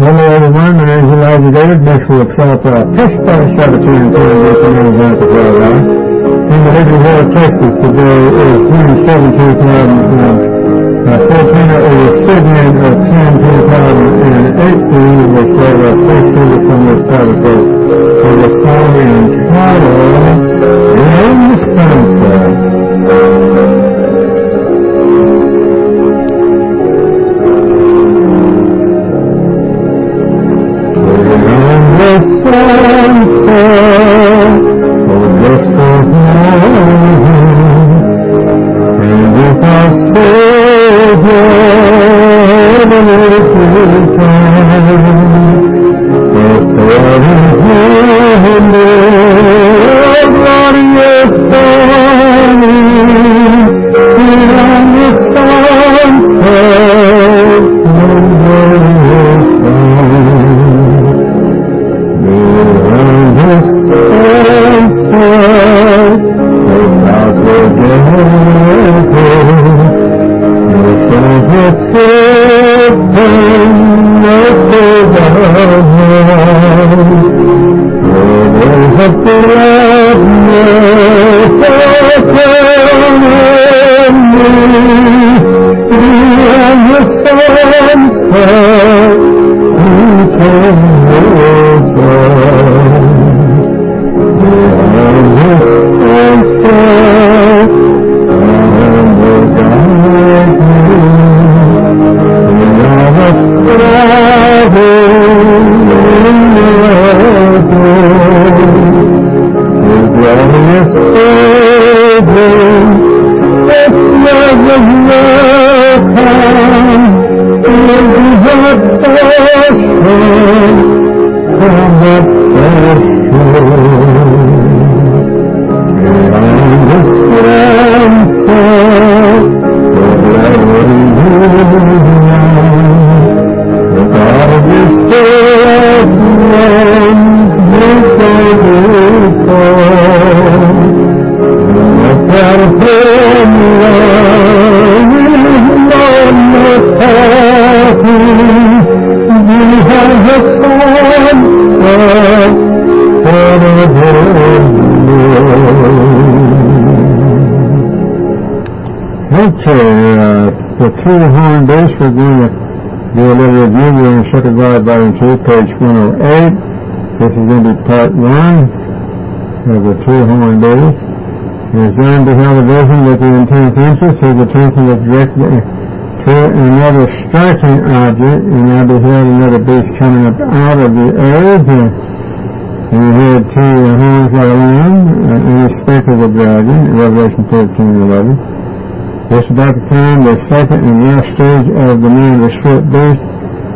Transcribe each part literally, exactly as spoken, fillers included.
Hello everyone, my name is Elijah David. Next we'll accept uh, Push Button Sabbatarian Congregation in Atlanta, Florida. In the Liberty Hill, Texas, today is June seventeenth, two thousand fourteen. It was a segment of ten, two thousand eighteen, which gave our first service on this Saturday for the song entitled In the Sunset. Two horn bass, we're going to do a little review. We're in Shepherd Live Volume two, page one oh eight. This is going to be part one of the two horn bass. As Zion beheld a vision with the intense interest, his attention was directed to another striking object, and I beheld another beast coming up out of the earth, and he had two horns like a lamb, and he spake of the dragon, Revelation thirteen eleven. Just about the time the second and last stage of the man of the short beast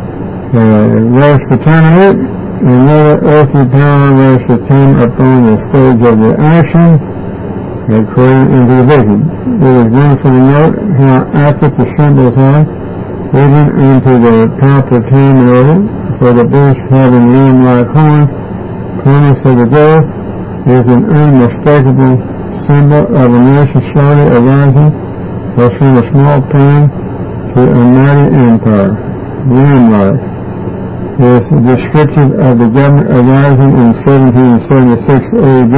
uh, was to terminate, another earthly power was to come upon the stage of the action according into the vision. It is wonderful to note how accurate the symbols are, even into the proper time and order, for the beast having lamb-like horns, promise of the growth, is an unmistakable symbol of a nation slowly arising was from a small town to a mighty empire. Lamb-like is descriptive of the government arising in seventeen seventy-six A D,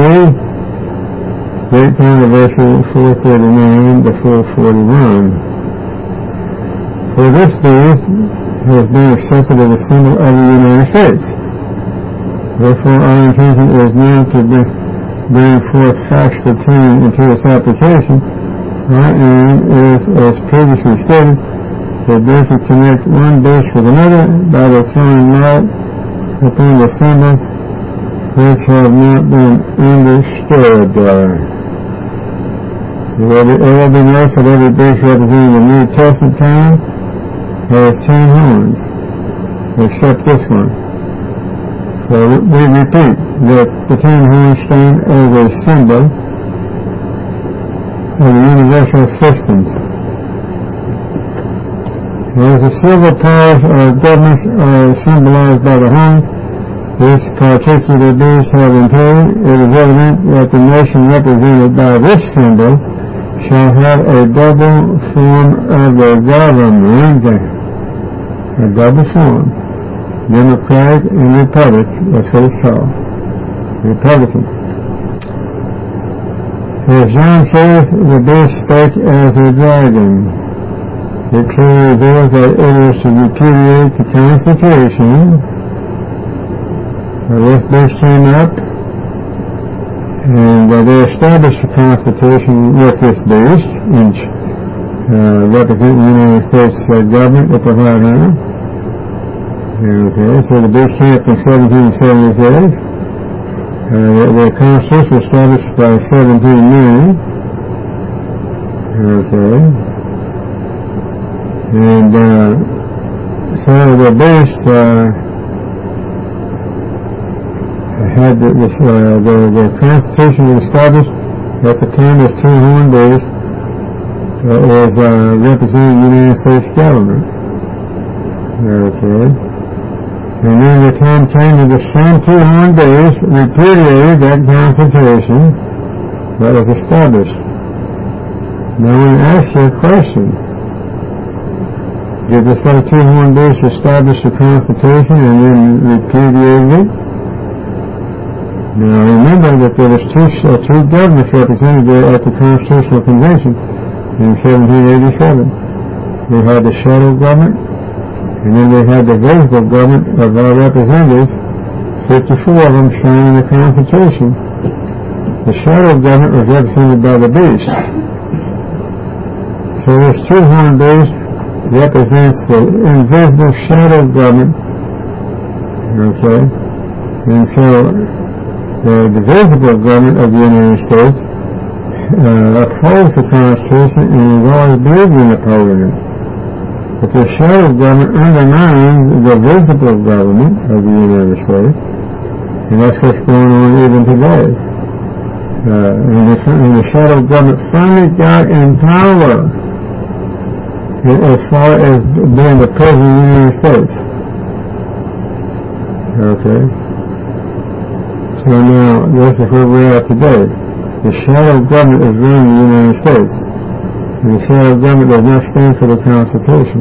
Great Controversial four forty-nine to four forty-one. For this beast has been accepted as a symbol of the United States. Therefore, our intention is now to bring forth facts pertaining into its application. Our aim is, as previously stated, to briefly connect one base with another by the throwing light upon the symbols which have not been understood. Uh, it will be noticed that every base representing the New Testament time has ten horns, except this one. So we repeat that the ten horns stand as a symbol of the universal systems. As the civil powers or governments are symbolized by the horn, this particular beast having told, it is evident that the nation represented by this symbol shall have a double form of the government, a double form. Democratic and Republic, that's what it's called, Republican. As John says, the beast spake as a dragon. It clearly reveals that it is to repudiate the Constitution. Uh, this beast came up, and uh, they established the Constitution with this beast, which uh, representing the United States uh, government at the White House. Okay, so the beast came up in seventeen seventy-six. Uh, the, the Constitution was established by seventeen ninety. Okay. And uh, so the beast uh, had the, this, uh, the, the Constitution was established at the time this two-horned beast uh, was uh, representing the United States government. Okay. And then the time came that the same two-horned beast repudiated that Constitution that was established. Now I want to ask you a question. Did this little two-horned beast establish the Constitution and then repudiated it? Now remember that there was two, uh, two governments represented there at the Constitutional Convention in seventeen eighty-seven. They had the shadow government, and then they had the visible government of our representatives, fifty-four of them signing the Constitution. The shadow government was represented by the beast. So this two-horned beast represents the invisible shadow government. Okay? And so the, the visible government of the United States uh, upholds the Constitution and has always believed in upholding it. But the shadow government undermines the visible government of the United States, and that's what's going on even today. Uh, and, the, and the shadow government finally got in power as far as being the president of the United States. Okay. So now, this is where we're at today. The shadow government is running the United States. And the shadow government does not stand for the Constitution.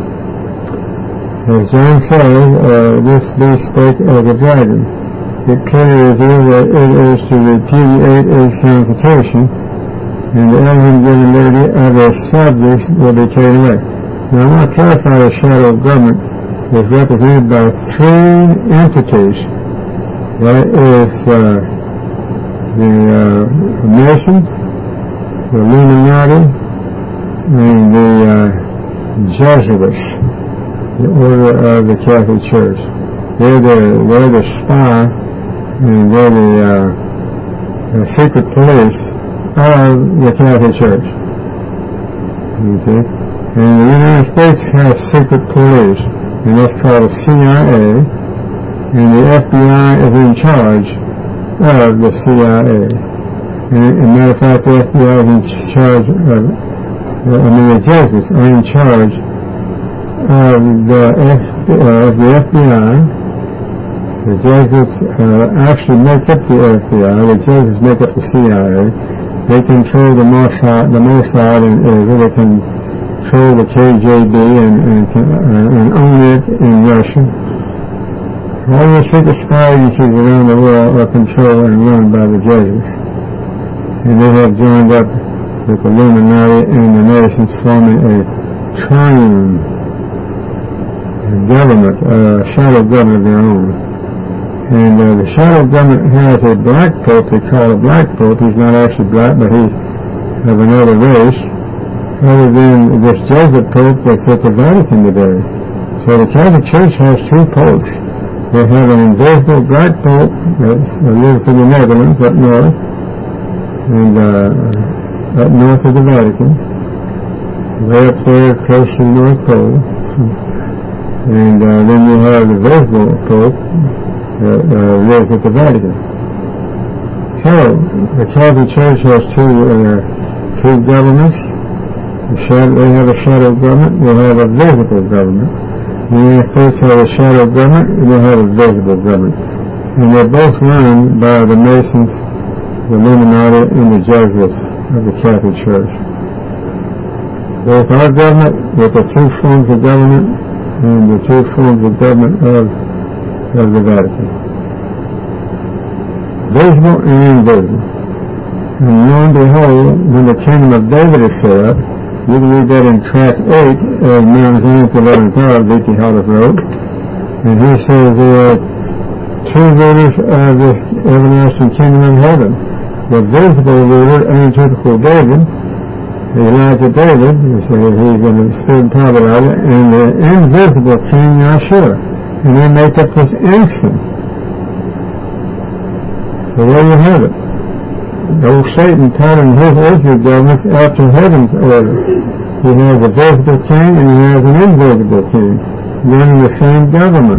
As John says, uh, this beast spake as a dragon. It clearly reveals that it is to repudiate its Constitution, and the eligibility of its subjects will be taken away. Now I want to clarify the shadow government is represented by three entities. That is uh, the uh, Masons, the Illuminati, and the uh, Jesuits, the order of the Catholic Church. They're the, they're the spy, and they're the, uh, the secret police of the Catholic Church. Okay? And the United States has secret police, and that's called the C I A, and the F B I is in charge of the C I A. And, as a matter of fact, the F B I is in charge of, I mean, the Jesuits are in charge of the, F, uh, of the F B I. The Jesuits uh, actually make up the F B I. The Jesuits make up the C I A. They control the Mossad, the Mossad in Israel. They control the K G B and, and, uh, and own it in Russia. All the secret spy agencies around the world are controlled and run by the Jesuits. And they have joined up with the Illuminati and the Masons, forming a triune government, a uh, shadow government of their own. And uh, the shadow government has a black pope. They call a black pope. He's not actually black, but he's of another race, other than this Jesuit pope that's at the Vatican today. So the Catholic Church has two popes. They have an invisible black pope that lives in the Netherlands up north, and uh, up north of the Vatican, way up there close to the North Pole. And uh, then you have the visible pope that uh, lives at the Vatican. So the Catholic Church has two uh, two governments. The shadow, they have a shadow government. They have a visible government. The United States have a shadow government, and they have a visible government. And they're both run by the Masons, the Illuminati, and the Jesuits of the Catholic Church. Both our government, with the two forms of government, and the two forms of government of of the Vatican. Visible and invisible. And lo and behold, when the kingdom of David is set up, you can read that in tract eight of Mount Zion to eleven Power, V T Hollis wrote. And he says there are two rulers of this everlasting kingdom of heaven. The visible ruler, atypical David, Elijah David, he says he's in the spirit and power of Elijah, and the invisible King Yahshua. And they make up this instant. So there you have it. Old Satan patterned his earthly governments after heaven's order. He has a visible king and he has an invisible king, running the same government.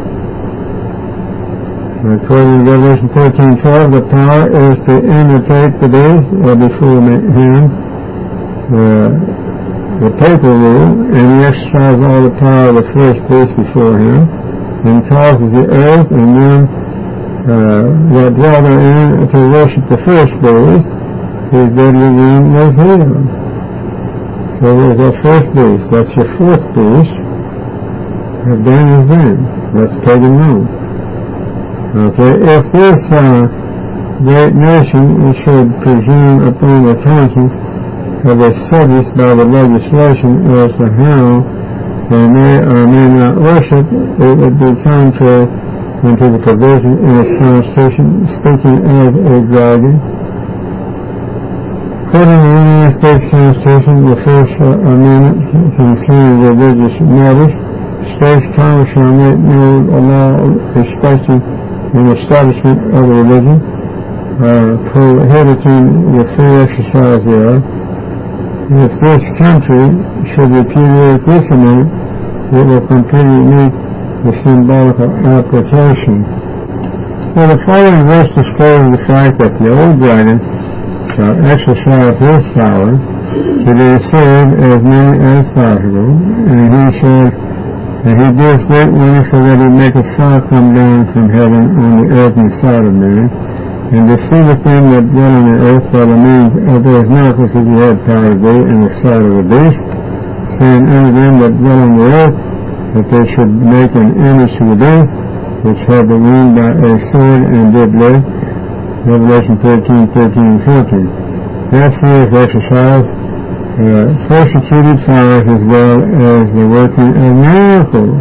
According to Revelation thirteen twelve, the power is to imitate the beast or before him, uh, the papal rule, and he exercises all the power of the first beast before him, and causes the earth and men uh, that dwell therein to worship the first beast, whose deadly wound was healed. So there's that first beast. That's your fourth beast. Then is then. That's pagan Rome. Okay, if this uh, great nation should presume upon the conscience of its subjects by the legislation as to how they may or may not worship, it would be contrary unto the provision in its constitution, speaking as a dragon. According to the United States Constitution, the First uh, Amendment concerning religious matters, states Congress shall make no law respecting an establishment of a religion, uh, prohibiting the free exercise thereof. If this country should repudiate this amendment, it will completely meet the symbolical application. Well, the following verse discloses the fact that the old dragon shall exercise his power to deceive as many as possible, and he shall, and he does great wonders so that he maketh fire come down from heaven on the earth in the sight of man, and deceiveth them that dwell on the earth by the means of those miracles which he had power to do in the sight of the beast, saying unto them that dwell on the earth, that they should make an image to the beast, which had the wound by a sword and did live. Revelation thirteen, thirteen, and fourteen. Thus he is exercised uh, persecuted powers as well as the working of miracles.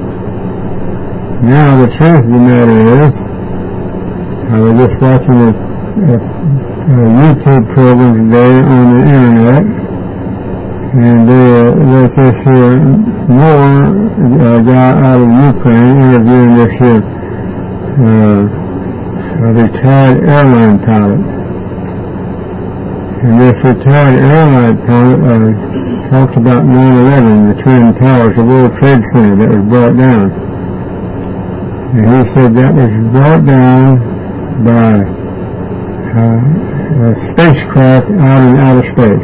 Now the truth of the matter is, I was just watching a, a, a YouTube program today on the internet, and there was this here Moore, a guy out of Ukraine, interviewing this here uh, a retired airline pilot. And this retired airline pilot uh, talked about nine eleven, the Twin Towers, the World Trade Center that was brought down. And he said that was brought down by uh, a spacecraft out in outer space.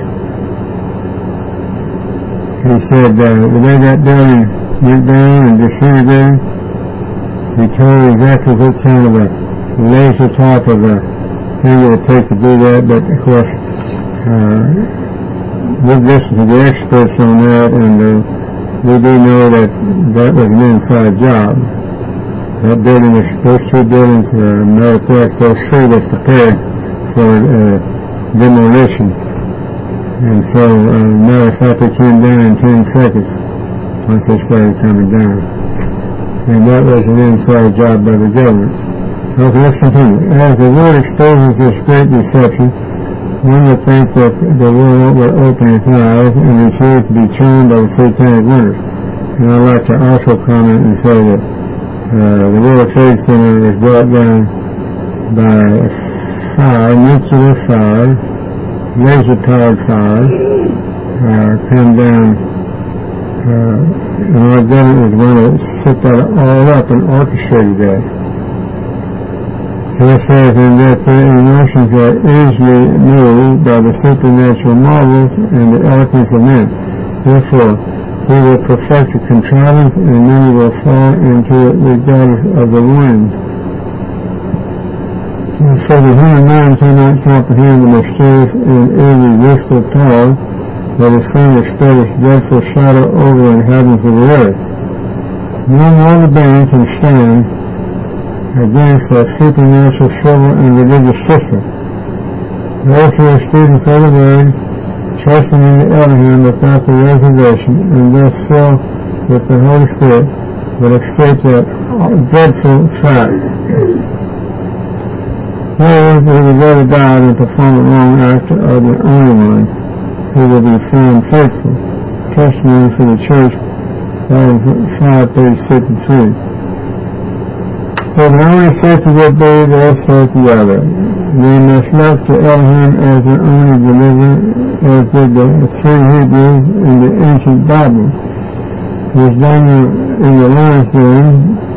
He said uh, the way that building went down and disintegrated, he told exactly what kind of a laser type of a thing it would take to do that, but of course uh, we've listened to the experts on that, and uh, we do know that that was an inside job. That building was, those two buildings, uh, matter of fact, those three was prepared for uh, demolition. And so, uh, matter of fact, they came down in ten seconds once they started coming down. And that was an inside job by the government. Okay, let's continue. As the world exposes this great deception, one would think that the world would open its eyes and refuse to be charmed by the satanic wonders. And I'd like to also comment and say that uh, the World Trade Center was brought down by fire, nuclear fire, laser-powered fire, uh, come down, uh, and our government was going to set that all up and orchestrated that. So it says in that their emotions are easily moved by the supernatural marvels and the eloquence of men. Therefore, he will perfect the contrivance, and many will fall into it regardless of the warnings. For the human mind cannot comprehend the mysterious and irresistible power that is seen to spread its dreadful shadow over the inhabitants of the earth. No mortal being can stand against a supernatural civil and religious system. Those who are students of the Word, trusting in the Elohim without the reservation, and thus filled with the Holy Spirit, will escape that dreadful fact. Those who would rather die than perform a wrong act are the only ones who will be found faithful. Testimony for the Church, five, page fifty-three. For the only safe to obey, they'll serve the other. They must look to Elohim as their only deliverer, as did the three Hebrews in the ancient Bible. As Daniel in the last day,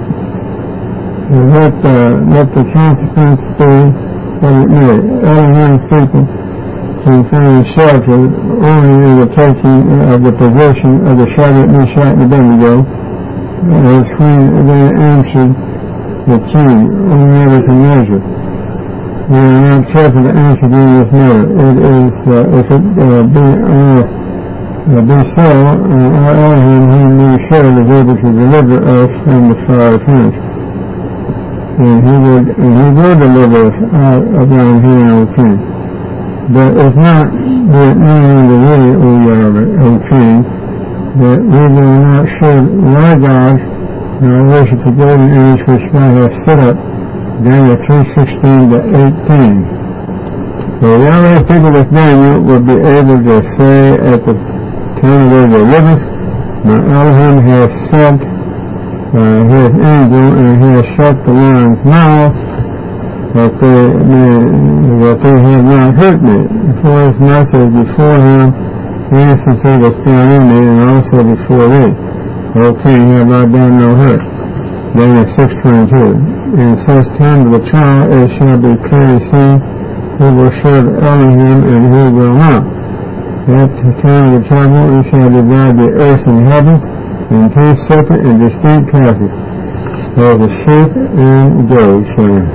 let, uh, let the consequence be what it may. Elohim's people can find shelter only in the taking of the possession of the Shadrach, Meshach, and Abednego, as when they answered the king, on Nebuchadnezzar. We are not careful to answer in this matter. It is, uh, if it uh, be, uh, uh, be so, uh, our Elohim, whom we serve, is able to deliver us from the fire furnace. And he would, and he will deliver us out of down here, O king. But if not, be it known unto thee, O Yahweh, O king, that we will not serve thy gods, nor worship the golden image which thou hast set up. Daniel three sixteen to eighteen. So Yahweh's people with Daniel will be able to say at the time of their deliverance, my Elohim has sent uh, his angel and he has shut the lion's mouth, that they may, that they have not hurt me. For as much as before him innocency was found in me, and also before thee, O king, have I done no hurt. Daniel six twenty-two. In such time of the trial it shall be clearly seen who will serve Elohim and who will not. At the time of the trouble it shall divide the earth and heavens in two separate and distinct classes, as the sheep and goats.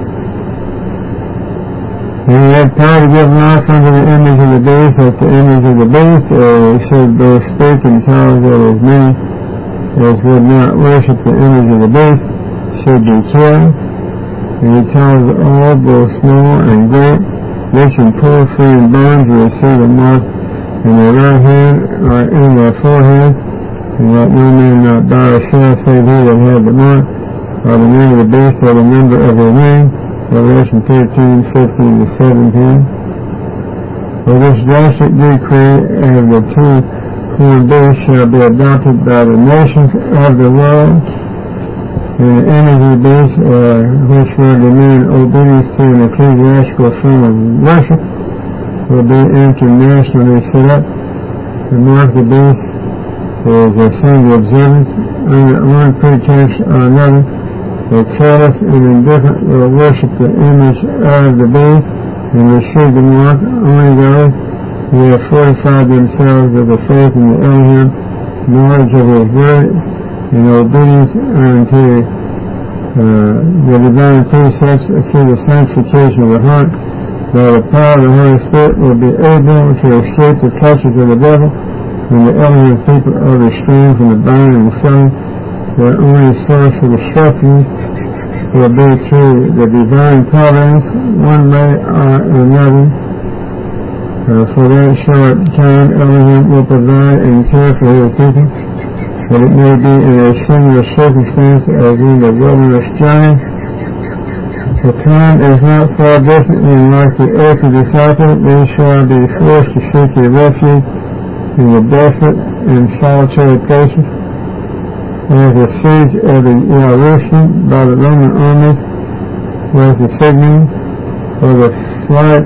And he had power to give life unto the image of the beast, that the image of the beast uh, should both speak and tell that as many as would not worship the image of the beast should be killed. And he tells all, both small and great, rich and poor, free and bond, to receive a mark in their right hand or in their forehead, and let no man not buy or sell save he that had the mark, or the name of the beast, or the number of their name. Revelation thirteen, fifteen to seventeen. For this drastic decree of the two horned beast shall be adopted by the nations of the world, and the image of the beast, uh, which will demand obedience to an ecclesiastical form of worship, will be internationally set up. The mark of the beast is a single observance under one pretext or another. The careless and indifferent will worship the image of the beast and receive the mark. Only those who have fortified themselves with the faith in the Elohim, knowledge of his word, and obedience unto uh, the divine precepts through the sanctification of the heart, by the power of the Holy Spirit, will be able to escape the clutches of the devil, and the Elohim's people are restrained from the buying and selling. Their only source of the sustenance will be through the divine providence, one way or another. Uh, for that short time, Elohim will provide and care for his people, but it may be in a similar circumstance as in the wilderness journey. The time is not far distant, and like the earthly disciples, they shall be forced to seek a refuge in the desolate and solitary places. As the siege of the Jerusalem by the Roman armies was the signal for the flight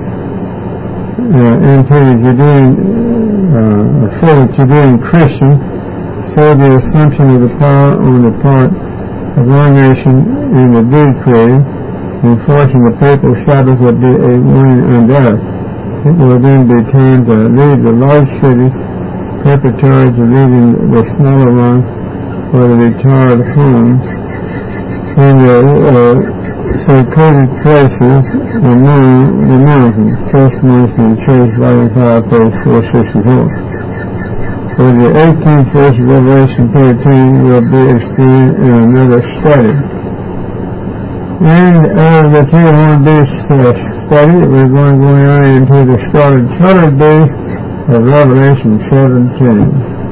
uh, into the Judean, uh, for the Judean Christians, so the assumption of the power on the part of our nation in the decree enforcing the papal Sabbath would be a warning unto us. It will then be time to leave the large cities preparatory to leaving the smaller ones for the retired homes in the uh, secluded places among the mountains. Testimonies in the Church, Volume five, page four sixty-four. For the eighteenth verse of Revelation thirteen will be explained in another study. And of the two-horned beast uh, study, we're going, going on into the scarlet colored beast of Revelation seventeen.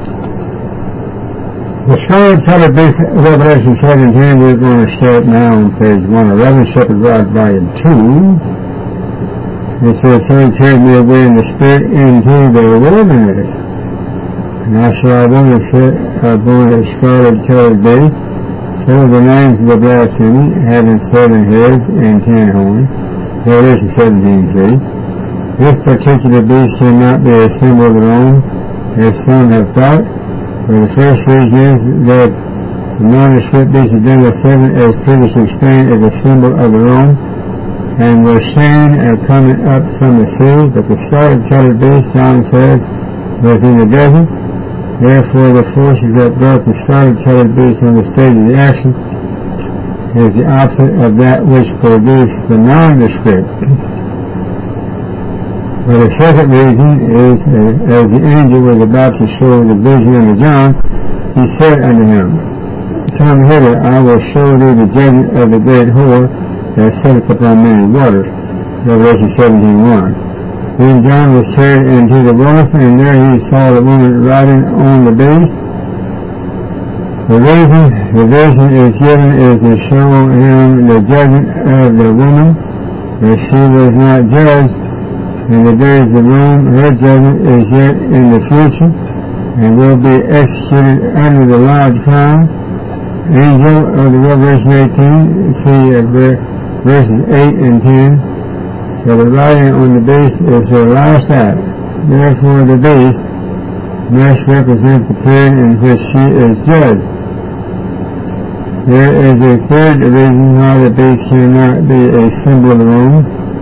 The scarlet colored beast of Revelation seventeen, we're going to start now on page one of Revelation Shepherd Rod Volume two. It says, so he carried me away in the spirit into the wilderness. And I saw a woman sit upon a scarlet colored beast, full of the names of the blasphemy, having seven heads and ten horns. Revelation seventeen three. This particular beast cannot be a symbol of Rome, as some have thought. For the first reason is that the nondescript beast of Daniel seven, as previously explained, is a symbol of the Rome, and was seen uh, coming up from the sea. But the scarlet colored beast, John says, was in the desert. Therefore, the forces that brought the scarlet colored beast on the stage of the action is the opposite of that which produced the nondescript. But the second reason is, uh, as the angel was about to show the vision unto John, he said unto him, come hither, I will show thee the judgment of the great whore that sitteth upon many waters. Revelation seventeen one. Then John was carried into the wilderness, and there he saw the woman riding on the beast. The reason the vision is given is to show him the judgment of the woman, that she was not judged in the days of Rome. Her judgment is yet in the future, and will be executed under the large crown. Angel of the Revelation eighteen, see uh, verses eight and ten. For the riding on the beast is her last act. Therefore the beast must represent the period in which she is judged. There is a third reason why the beast cannot be a symbol of Rome.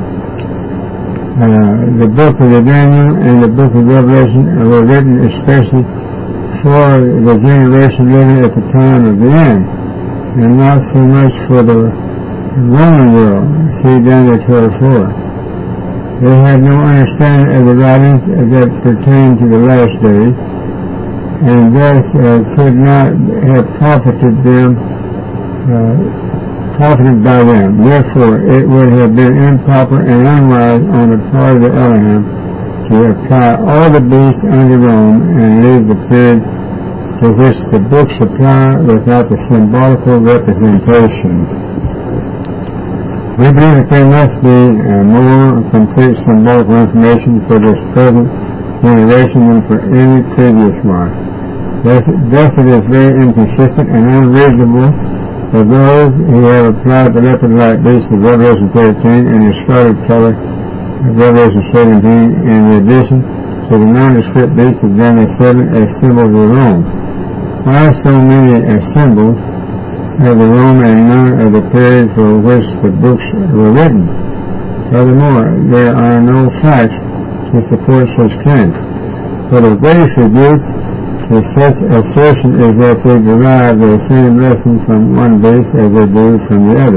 Uh, the book of the Daniel and the book of Revelation were written especially for the generation living at the time of the end, and not so much for the Roman world. See Daniel twelve four. They had no understanding of the writings that pertain to the last days, and thus uh, could not have profited them, uh, profited by them. Therefore, it would have been improper and unwise on the part of the Elohim to apply all the beasts under Rome and leave the period to which the books apply without the symbolical representation. We believe that there must be uh, more complete symbolical information for this present generation than for any previous one. Thus, thus it is very inconsistent and unreasonable for those who have applied the leopard-like beast of Revelation thirteen and the scarlet color of Revelation seventeen in addition to the nondescript beast of Daniel seven as symbols of Rome. Why so many uh, symbols of the Rome and none of the period for which the books were written? Furthermore, there are no facts to support such claims. But the greatest rebuke to such assertion is that they derive the same lesson from one beast as they do from the other.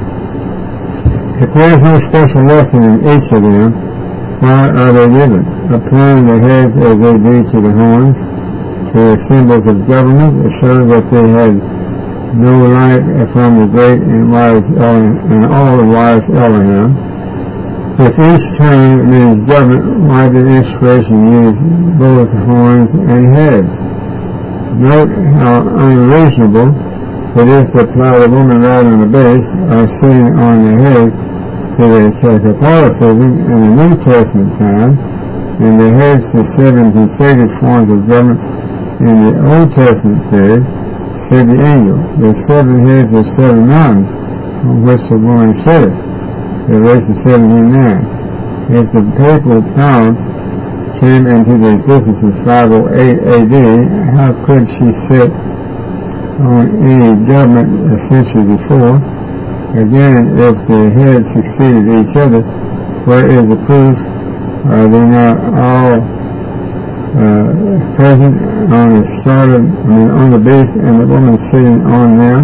If there is no special lesson in each of them, why are they given? Applying the heads as they do to the horns, to the symbols of government, it shows that they had no light from the great and wise Elohim, and all the wise Elohim. If each term means government, why did inspiration use both horns and heads? Note how unreasonable it is to apply the woman riding on the beast or sitting on the head to the Catholicism in the New Testament time, and the heads to seven consecutive forms of government in the Old Testament period. Said the angel, the seven heads of seven mountains on which the woman sitteth. Revelation seventeen nine. If the papal power came into the existence in five oh eight A D, how could she sit on any government a century before? Again, if the heads succeeded each other, where is the proof? Are they not all Uh, present on the scarlet, I mean, on the beast, and the woman sitting on them?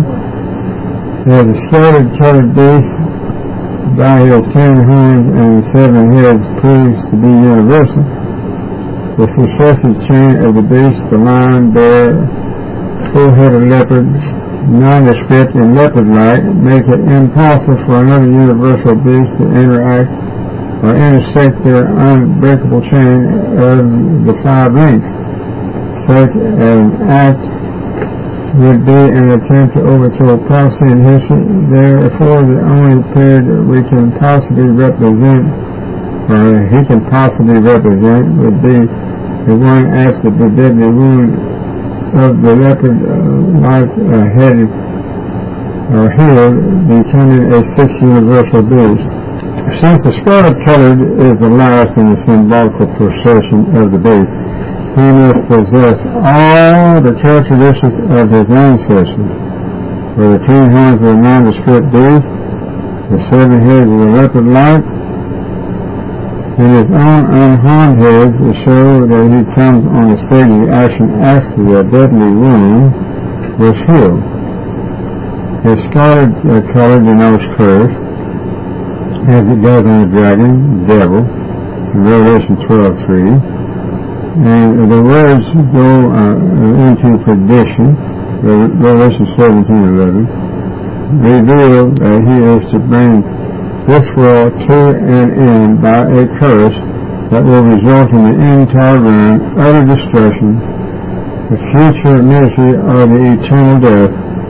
As the scarlet colored beast, by his ten horns and seven heads, proves to be universal. The successive chain of the beast, the lion, bear, full-headed leopard, nondescript and leopard-like make it impossible for another universal beast to interact or intersect their unbreakable chain of the five links. Such an act would be an attempt to overthrow prophecy and history. Therefore, the only period we can possibly represent, or he can possibly represent, would be the one after the deadly wound of the leopard-like uh, headed or healed, becoming a sixth universal beast. Since the scarlet-colored is the last in the symbolical procession of the beast, he must possess all the characteristics of his ancestors. For the ten horns of the nondescript beast, the seven heads of the leopard-like, and his own unharmed heads to show that he comes on the stage of action after the deadly wound was healed. His scarlet uh, color denotes curse, as it does on the dragon, devil, in Revelation twelve three, and the words go uh, into perdition, Revelation seventeen eleven, reveal that he is to bring this world to an end by a curse that will result in the entire ruin, utter destruction, the future misery, or the eternal death.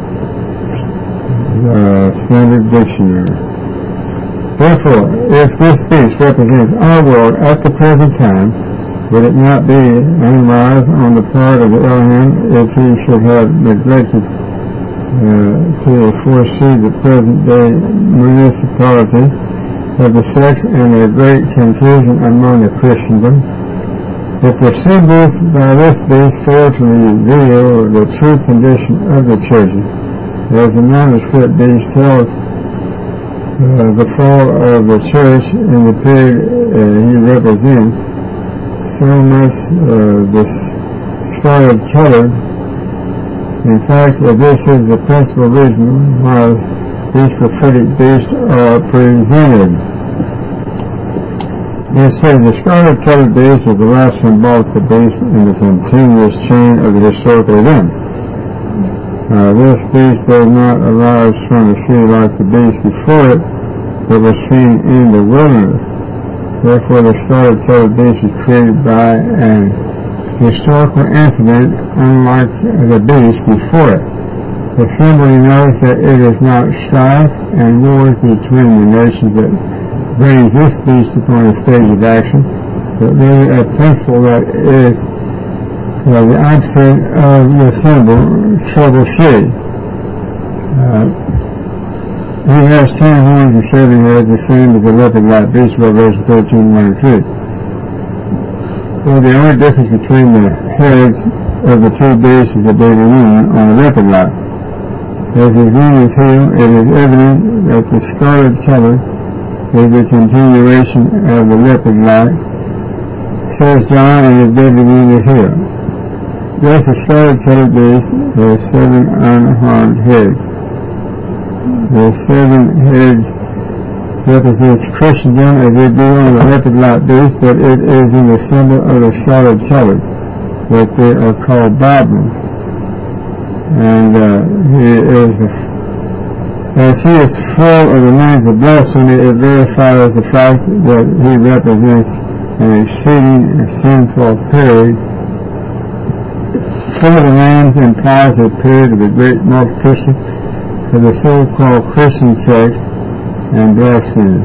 Uh, Standard Dictionary. Therefore, if this beast represents our world at the present time, would it not be unwise on the part of Elohim if he should have neglected uh, to foresee the present day municipality of the sects and their great confusion among the Christendom? If the symbols by this beast fail to reveal the true condition of the churches, as the nondescript beast tells uh, the fall of the church in the period uh, he represents, so much uh, the scarlet color. In fact, uh, this is the principal reason why these prophetic beasts are presented. It says the scarlet colored beast is the last symbolical beast in the continuous chain of the historical events. Uh, this beast does not arise from the sea like the beast before it that was seen in the wilderness. Therefore, the scarlet-colored beast is created by an historical incident unlike the beast before it. The symbol denotes that it is not strife and wars between the nations that brings this beast upon the stage of action, but really a principle that is Uh, the opposite of the symbol, trouble free. Uh, he has ten horns and seven heads, the same as the leopard-like beast, Revelation thirteen one and three. Well, the only difference between the heads of the two beasts is the deadly wound on the leopard-like. As his wound is healed, it is evident that the scarlet color is a continuation of the leopard-like, says John, and his deadly wound is healed. Thus, the scarlet-colored beast has seven unharmed heads. The seven heads represents Christendom as they do on the leopard-like beast, but it is in the symbol of the scarlet-colored that they are called Babylon. And uh, he is, as he is full of the names of blasphemy, it verifies the fact that he represents an exceeding sinful period. Full of the names implies a period of the great multiplicity of the so-called Christian sect and blasphemy.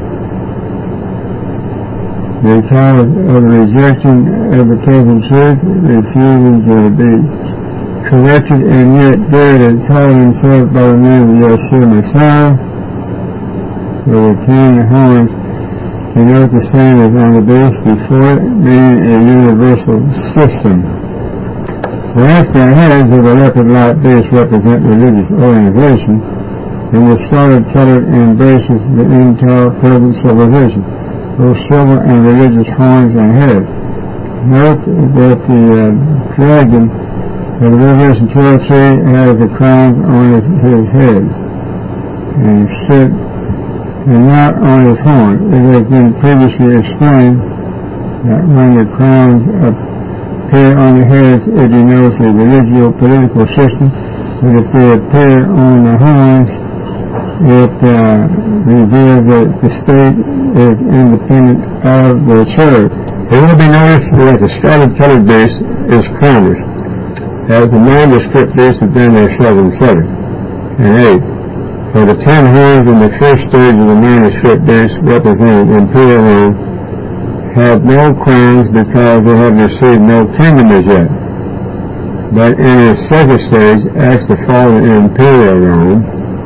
Because of the rejection of the present truth, refusing to be corrected and yet dared to call himself by the name of Yeshua Messiah, where the ten horns denote the same as on the beast before it, meaning a universal system. The after heads of the leopard-like beast represent religious organization, and the scarlet-colored embraces the entire present civilization, both civil and religious horns and heads. Note that the uh, dragon of Revelation twelve three has the crowns on his, his heads, and sit, and not on his horn. It has been previously explained that when the crowns appear on the heads, it denotes a religio-political system But if they appear on the horns, it uh, reveals that the state is independent of the cherub. It will be noticed that the scarlet colored beast is crownless, as the nondescript beast has been there seven, seven, and eight. For the ten horns in the first stage of the nondescript beast representing imperial Rome have no crowns because they have received no kingdom as yet. But in its second stage, as the fallen imperial Rome,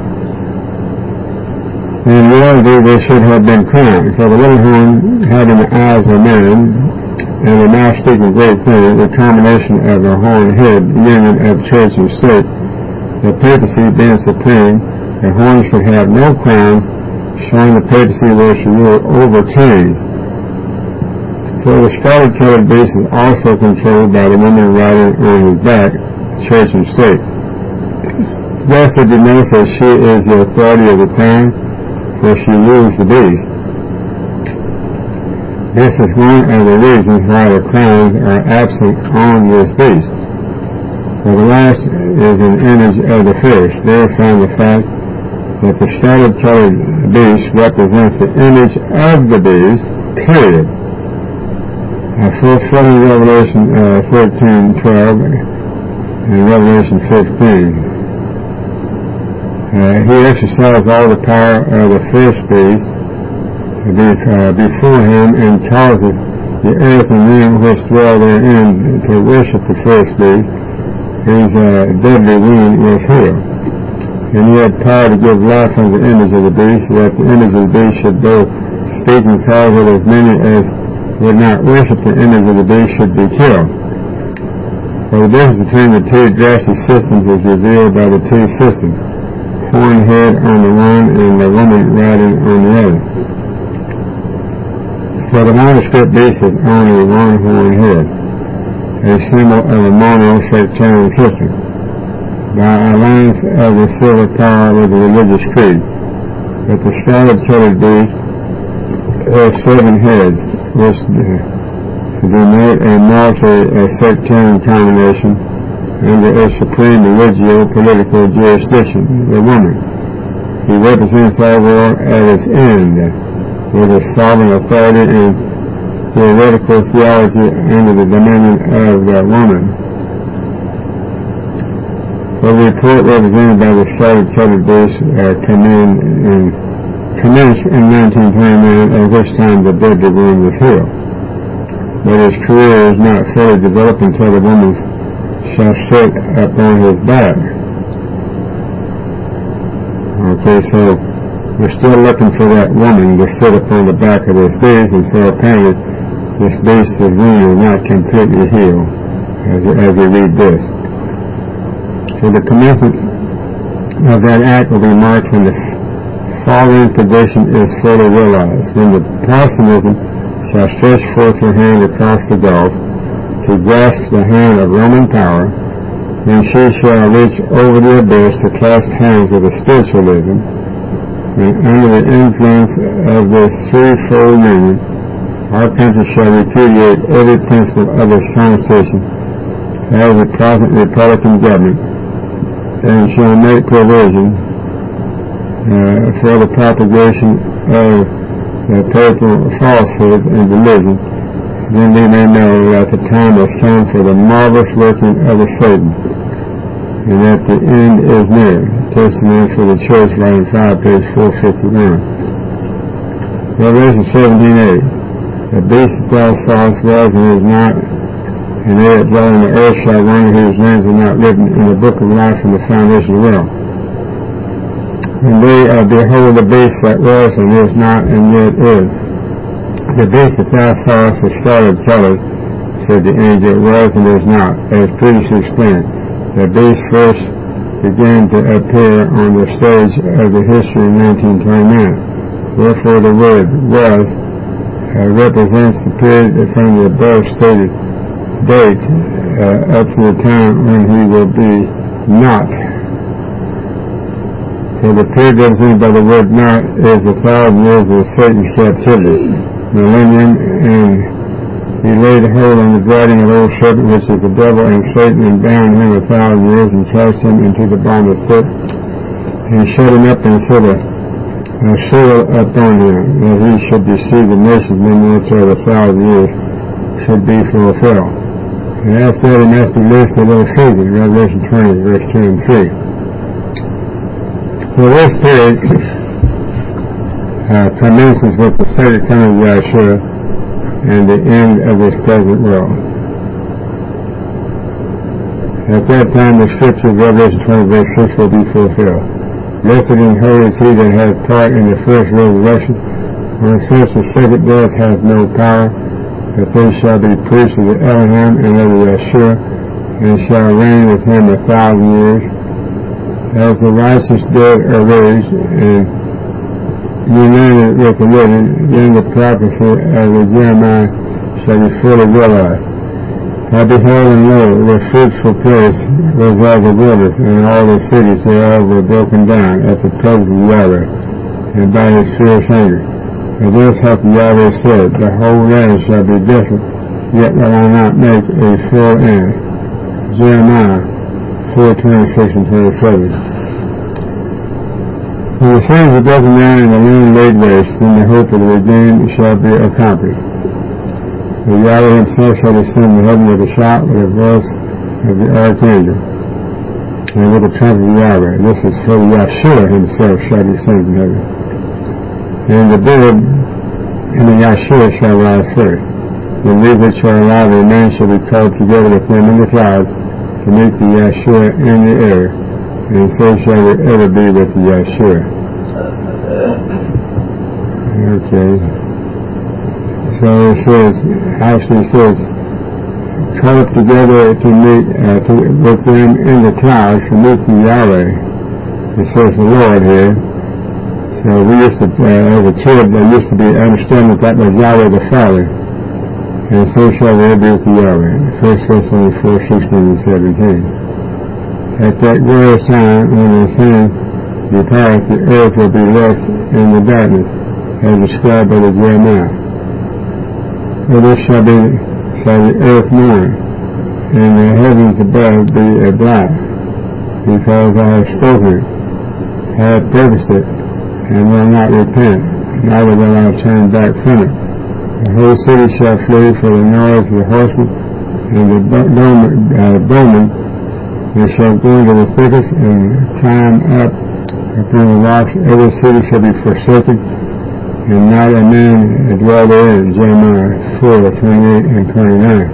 in reality they should have been crowned. For the little horn having the eyes of a man and the mouth speaking great things, the combination of the horn head, union of church and state, the papacy being supreme, the horn should have no crowns, showing the papacy was to rule over kings. For the scarlet colored beast is also controlled by the woman riding on his back, church and state. Thus it denotes that she is the authority of the crown, for she rules the beast. This is one of the reasons why the crowns are absent on this beast. For the last is an image of the first, verifying the fact that the scarlet colored beast represents the image of the beast, period. Uh, fulfilling Revelation uh, thirteen, twelve and Revelation fifteen. Uh, he exercised all the power of the first beast uh, before him and causes the earth and them which dwell therein to worship the first beast, whose uh, deadly wound was healed. And he had power to give life unto the image of the beast, so that the image of the beast should both speak and cause that as many as would not worship the image of the beast should be killed. For the difference between the two drastic systems is revealed by the two systems, horn head on the one and the woman riding on the other. For the nondescript beast is only one horn head, a symbol of a mono-sectarian system, by alliance of the civil power with the religious creed. But the scarlet colored beast has seven heads, which denote a military uh, sectarian combination under a supreme religio-political jurisdiction, the woman. He represents our world at its end, with his sovereign authority and theoretical theology under the dominion of the woman. The report represented by the scarlet colored beast uh, commenced in nineteen twenty-nine, at which time the deadly wound was healed. But his career is not fully developed until the woman shall sit upon his back. Okay, so we're still looking for that woman to sit upon the back of this beast, and so apparently this beast's wound is not completely healed as, as we read this. So the commencement of that act will be marked when the following prediction is fully realized, when the Protestantism shall stretch forth her hand across the gulf to grasp the hand of Roman power, when she shall reach over the abyss to clasp hands with a spiritualism, and under the influence of this threefold union, our country shall repudiate every principle of its constitution as a present Republican government, and shall make provision uh, for the propagation of uh, papal falsehoods and religion. Then we may know that the time has come for the marvelous working of the Satan, and that the end is near. Testimony for the Church, volume five, page four fifty-one. Revelation seventeen, eight. The beast that thou sawest was and is not, and they that dwell on the earth shall wonder whose names were not written in the book of life from the foundation of the world. And they uh, behold the beast that was and is not and yet is. The beast that thou sawest is scarlet colored, said the angel, was and is not, as previously explained. The beast first began to appear on the stage of the history in nineteen twenty-nine. Therefore the word was uh, represents the period from the above stated date uh, up to the time when he will be not. So the period represented by the word not is the thousand years of Satan's captivity, millennium, and He laid hold on the bridle of the old serpent, which is the devil and Satan, and bound him a thousand years, and cast him into the bottomless pit. And shut him up and set a, a seal upon him, that he should deceive the nations no more till the thousand years should be fulfilled. And after that he must be loosed a little season, Revelation twenty, verse two and three. Well, this period uh, commences with the second coming of Yahshua and the end of this present world. At that time the scripture of Revelation twenty, verse six will be fulfilled. Blessed and holy is he that hath part in the first resurrection, when since the second death hath no power, that they shall be priests of the Elohim and of the Yahshua, and shall reign with him a thousand years. As the righteous dead are raised, and united with the living, then the prophecy of the Jeremiah shall be fully realized. I beheld, and lo, the fruitful place was as a wilderness, and all the cities thereof were broken down at the presence of Yahweh, and by his fierce anger. And thus hath Yahweh said, the whole land shall be desolate, yet will I not make a full end. Jeremiah four, twenty-six and twenty-seven. When the cities are broken down and the land laid waste, then the hope of the redeemed shall be accomplished. For Yahweh himself shall descend from heaven with a shout, with the voice of the archangel, and with the trumpet of Yahweh. This is for Yahshua himself shall descend from heaven. And the dead and the Yahshua shall rise first. The which shall alive and remain shall be called together with them in the clouds to meet the Yahshua in the air, and so shall we ever be with the Yahshua. Okay. So it says, actually says, called together to meet uh, to, with them in the clouds to meet the Yahweh. It says the Lord here. So we used to, uh, as a kid, I used to be understand that that was Yahweh the Father, and so shall we be with the Yahweh. First Thessalonians four, sixteen and seventeen. At that glorious time, when the sun departeth, the earth will be left in the darkness, as described by the Jeremiah. For this shall be, shall the earth mourn, and the heavens above be a black, because I have spoken it, I have purposed it, and will not repent, neither will I turn back from it. The whole city shall flee for the noise of the horsemen, and the bowmen, they shall go into the thickets and climb up upon the rocks. Every city shall be forsaken, and not a man dwell therein. Jeremiah four, twenty-eight and twenty-nine.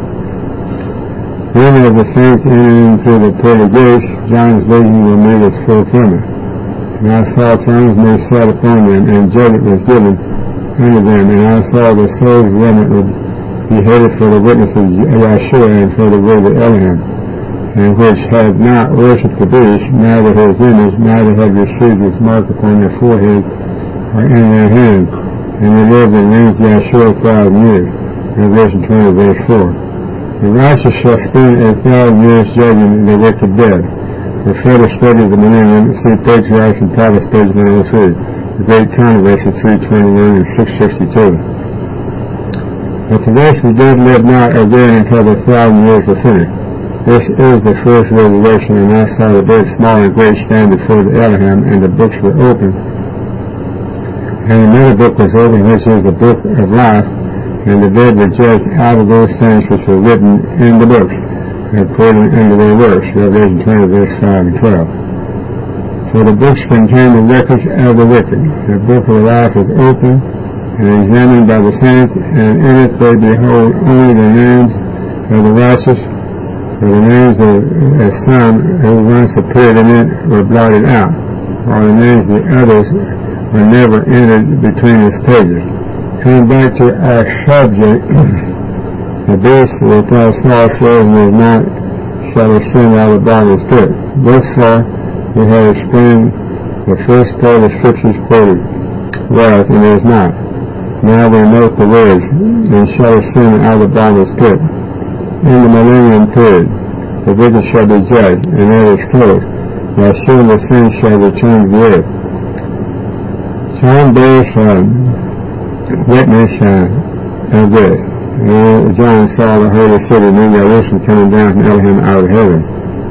Then as the saints enter into the pearly gates, John's vision will meet its fulfillment. And I saw thrones made sat upon them, and judgment was given unto them. And I saw the souls remnant would be headed for the witnesses of Yahshua and for the word of Elohim, and which had not worshipped the beast, neither his image, neither had received his mark upon their forehead or in their hands. And they lived and reigned with Yahshua a thousand years. Revelation twenty, verse four. The righteous shall spend a thousand years judging the wicked dead. For further study of the millennium, see Patriarchs and Prophets, page one oh three. The Great Controversy, three twenty-one and six sixty-two. But the rest of the dead live not again until the thousand years were finished. This is the first resurrection, and I saw the dead small and great stand before the Elohim, and the books were opened. And another book was opened, which is the book of life, and the dead were judged out of those things which were written in the books, according unto their works. Revelation twenty, verse five and twelve. For the books contain the records of the wicked. The book of life is opened and examined by the saints, and in it they behold only the names of the righteous, for the names of, of some who once appeared in it were blotted out, while the names of the others were never entered between its pages. Coming back to our subject, the beast that thou sawest was and is not shall ascend out of the bottomless pit. Thus far we have explained the first part of the scriptures quoted, was and is not. Now we note the words, and shall ascend out of the bottomless pit. In the millennium period, the wicked shall be judged, and that is closed. Yahshua the saints shall return to the earth. John bears um, witness uh, of this. Uh, John saw the holy city, New Jerusalem, coming down from Elohim out of heaven,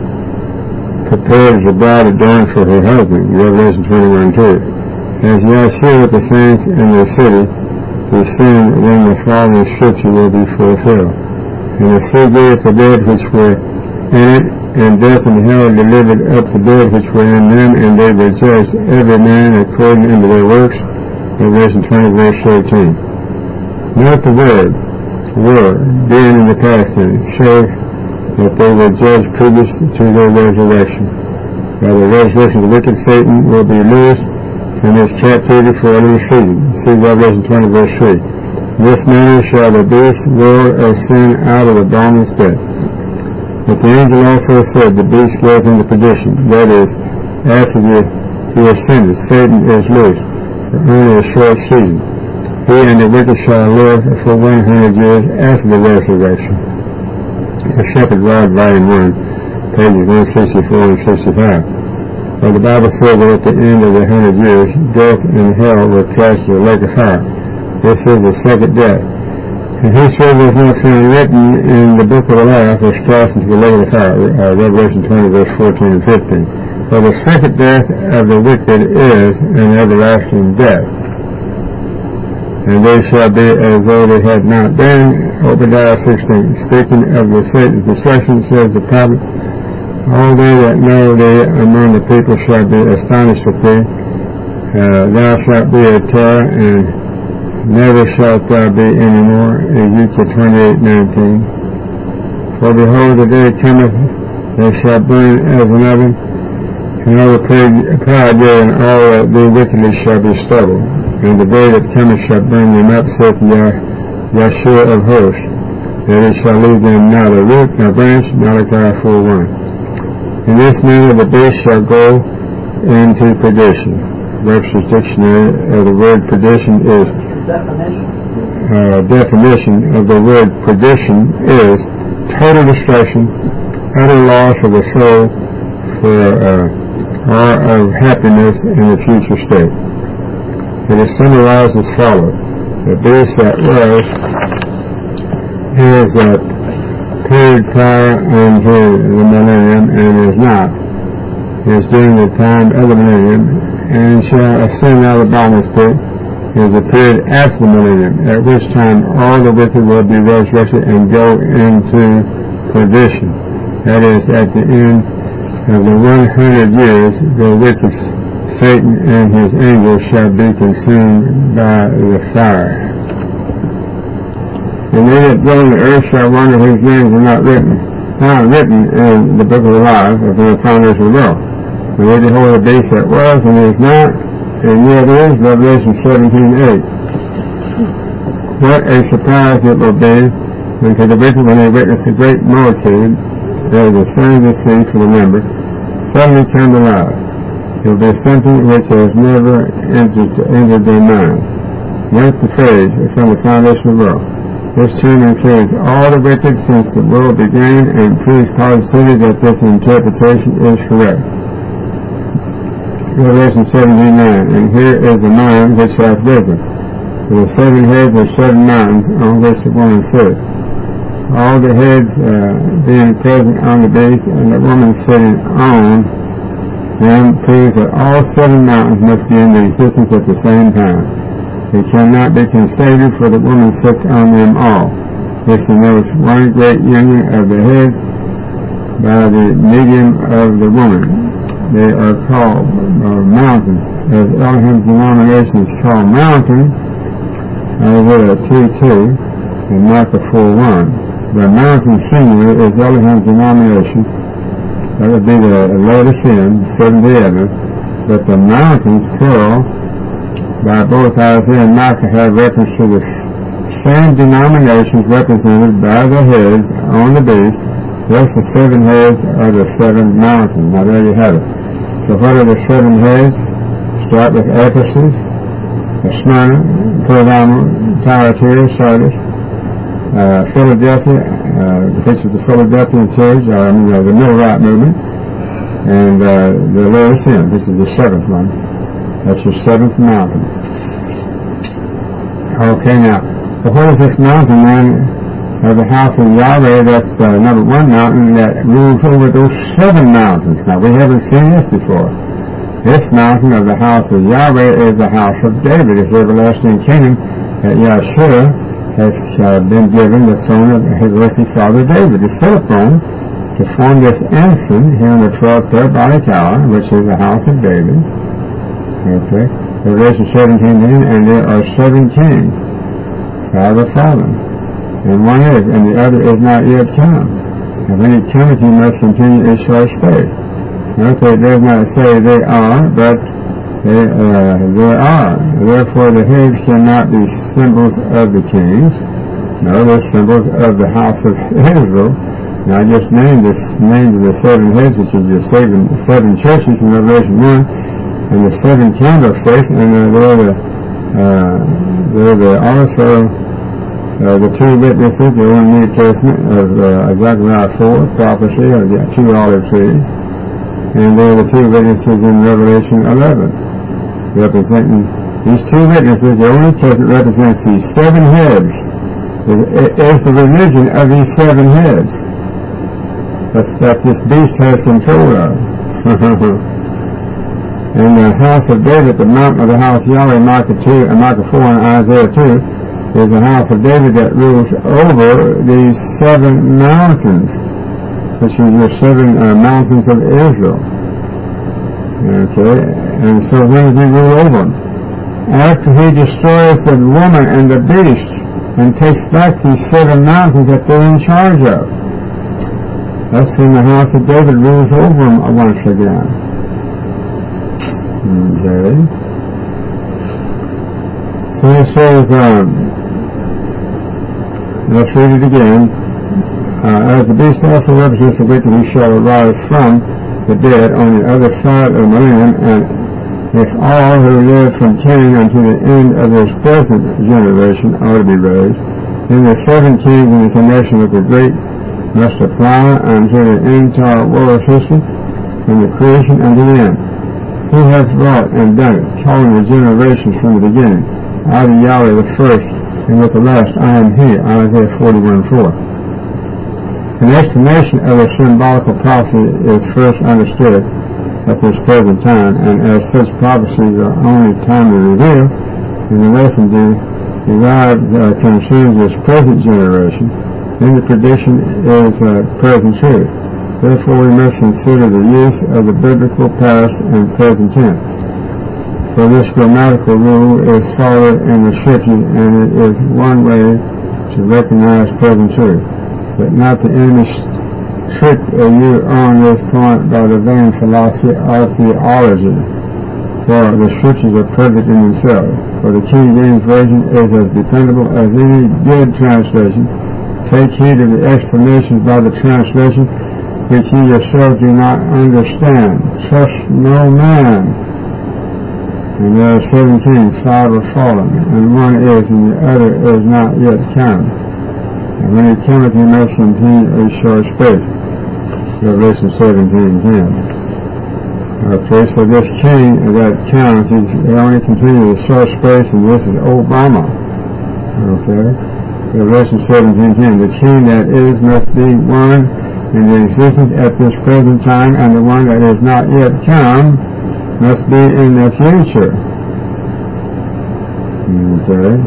prepared as a bride adorned for her husband. Revelation twenty-one two. As Yahshua with the saints in the city, the sin, then the following scripture will be fulfilled. And the sea gave the dead which were in it, and death and hell delivered up the dead which were in them, and they were judged every man according unto their works. Revelation twenty, verse thirteen. Note the word, were, being in the past tense, shows that they were judged previous to their resurrection. By the resurrection, the wicked Satan will be loosed from his captivity for a little season. See Revelation twenty, verse three. In this manner shall the beast roar of sin out of the bottomless pit. But the angel also said, the beast gave him the perdition. That is, after the, he ascended, Satan is loosed for only a short season. He and the wicked shall live for one hundred years after the resurrection. The Shepherd Rod, Volume one, pages one sixty-four and sixty-five. For the Bible says that at the end of the hundred years, death and hell were cast to the lake of fire. This is the second death. And whosoever is not found written in the book of the life was cast into the lake of fire. Uh, Revelation twenty, verse fourteen and fifteen. For the second death of the wicked is an everlasting death, and they shall be as though they had not been. Obadiah sixteen. Speaking of the Satan's destruction, says the prophet, all they that know thee among the people shall be astonished at thee. Uh, thou shalt be a terror, and never shalt thou be any more. Ezekiel twenty-eight nineteen. For behold, the day cometh, they shall burn as an oven, and all the pride therein, and all that do wickedly shall be stubble. And the day that cometh shall burn them up, saith Yahshua of hosts, that it shall leave them neither root nor branch. Malachi four one. In this manner the beast shall go into perdition. Webster's Dictionary of the word perdition is uh, definition of the word perdition is total destruction, utter loss of the soul for uh, or of happiness in the future state. It is summarized as follows. The beast that was is a period prior unto the millennium, and is not, is during the time of the millennium, and shall ascend out of the bottomless pit, is a period after the millennium, at which time all the wicked will be resurrected and go into perdition. That is, at the end of the one hundred years, the wicked Satan and his angels shall be consumed by the fire. And they that dwell on the earth shall wonder whose names are not written, not written in the book of the life of the foundation of the world. And they behold the beast that was, and is not, and yet is. Revelation seventeen eight. What a surprise it will be unto the wicked when they witness a great multitude, as the sand of the sea for the number, suddenly come alive. It will be something which has never entered, entered their mind. Note the phrase, from the foundation of the world. This term includes all the wicked since the world began, and proves positively that this interpretation is correct. Revelation seventeen nine. And here is the mind which has wisdom. There are seven heads or seven mountains on which the woman sits. All the heads uh, being present on the beast, and the woman sitting on them, proves that all seven mountains must be in existence at the same time. It cannot be conceived, for the woman sits on them all. This denotes one great union of the heads by the medium of the woman. They are called uh, mountains, as Elohim's denomination is called mountain, uh, with a two two, and not the four one. The mountain singular is Elohim's denomination. That would be the Laodicean, Seventh-day Adventist. But the mountains, plural, by both Isaiah and Micah, have reference to the same denominations represented by the heads on the beast. Thus the seven heads are the seven mountains. Now there you have it. So what are the seven heads? Start with Ephesus, Smyrna, Pergamum, Thyatira, Sardis, uh, Philadelphia, uh, which is the Philadelphian church, uh, I mean, uh, the Millerite movement, and uh, the Laodicean, this is the seventh one. That's your seventh mountain. Okay, now, so what is this mountain then of the house of Yahweh, that's uh, number one mountain that rules over those seven mountains. Now, we haven't seen this before. This mountain of the house of Yahweh is the house of David. It's everlasting kingdom that Yahshua has uh, been given the throne of his earthly father David to sit upon, to form this ensign here in the twelfth parabolic hour, which is the house of David. Okay. Revelation seventeen, and there are seven kings. Five are fallen, and one is, and the other is not yet come. And when he cometh, he must continue a short space. Okay, it does not say they are, but they, uh, they are. Therefore, the heads cannot be symbols of the kings. No, they're symbols of the house of Israel. Now, I just named the names of the seven heads, which is the seven, seven churches in Revelation one, and the seven candlesticks, and uh, they're the, uh, they're the also uh, the two witnesses that are in the New Testament of uh, Zechariah four, prophecy of the two olive trees. And they're the two witnesses in Revelation eleven, representing these two witnesses. The only Testament represents these seven heads. It is the religion of these seven heads that, that this beast has control of. And the house of David, the mountain of the house of Yahweh, Micah two, and Micah four, and Isaiah two, is the house of David that rules over these seven mountains, which is the seven uh, mountains of Israel. Okay, and so when does he rule over them? After he destroys the woman and the beast and takes back these seven mountains that they're in charge of. That's when the house of David rules over them once again. Okay. So it says, um, let's read it again. Uh, as the beast also represents the wicked who shall arise from the dead on the other side of the millennium, and if all who live from Cain unto the end of this present generation are to be raised, then the seven kings in the connection with the great must apply unto the entire world's history, from the creation unto the end. Who has wrought and done it, calling the generations from the beginning? I, the Yahweh, the first, and with the last I am he, Isaiah forty-one four. An explanation of the symbolical prophecy is first understood at this present time, and as such prophecies are only timely revealed, and the lesson derived uh, concerns this present generation, then the prediction is uh, present truth. Therefore we must consider the use of the biblical past and present tense. For this grammatical rule is followed in the scriptures, and it is one way to recognize present truth. But not the enemy trick you on this point by the vain philosophy of theology. For the scriptures are perfect in themselves. For the King James Version is as dependable as any good translation. Take heed of the explanations by the translation which ye yourselves do not understand. Trust no man. And there are seven kings, five are fallen, and one is, and the other is not yet come. And when he cometh, he must continue a short space. Revelation seventeen ten. Okay, so this king that counts, he's only continued a short space, and this is Obama. Okay? Revelation seventeen ten. The king that is must be one in the existence at this present time, and the one that is not yet come must be in the future. Okay?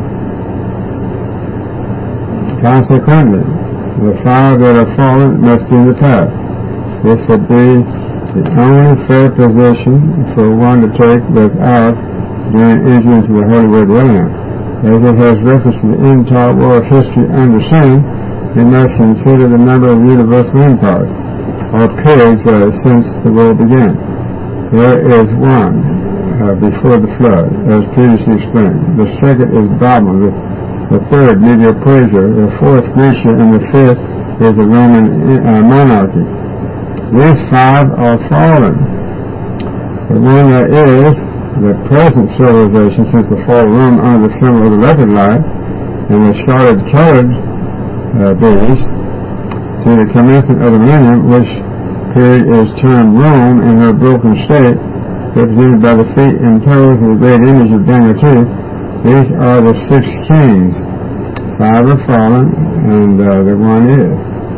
Consequently, the five that are fallen must be in the past. This would be the only fair position for one to take without during entry into the Holy Word dwelling. As it has reference to the entire world's history under sin, we must consider the number of universal empires, or periods uh, since the world began. There is one uh, before the flood, as previously explained. The second is Babylon, the The third, Medo-Persia, the fourth, Grecia, and the fifth is the Roman uh, monarchy. These five are fallen. The one that is the present civilization since the fall of Rome under the symbol of the leopard light and the scarlet-colored uh, beast to the commencement of the millennium, which period is termed Rome in her broken state, represented by the feet and toes of the great image of Daniel two. These are the six kings. Five are fallen, and uh, the one is.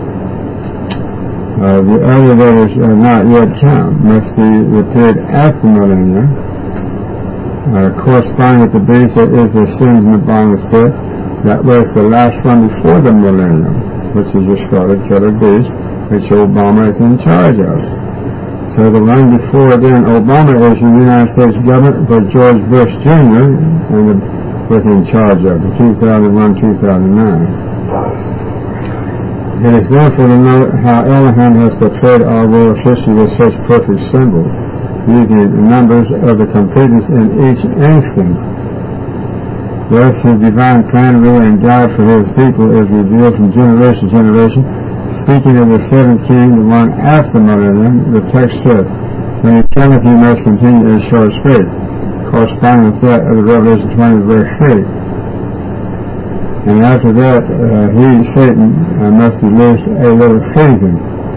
Uh, the other that is uh, not yet come must be the period after millennium, uh, corresponding with the beast that is the sins in the bottomless pit. That was the last one before the millennium, which is the scarlet killer beast, which Obama is in charge of. So the one before then, Obama is the United States government, but George Bush Junior and the, was in charge of it, two thousand one to two thousand nine. It is wonderful to note how Elohim has portrayed our world's history with such perfect symbols, using the numbers of the completeness in each instant. Thus, his divine plan, rule, and guide for his people is revealed from generation to generation. Speaking of the seventh king, the one after millennium, the text said, "When he cometh, he must continue in short straight," corresponding with that of the Revelation twenty, verse three. And after that, uh, he, Satan, uh, must be loosed a little season.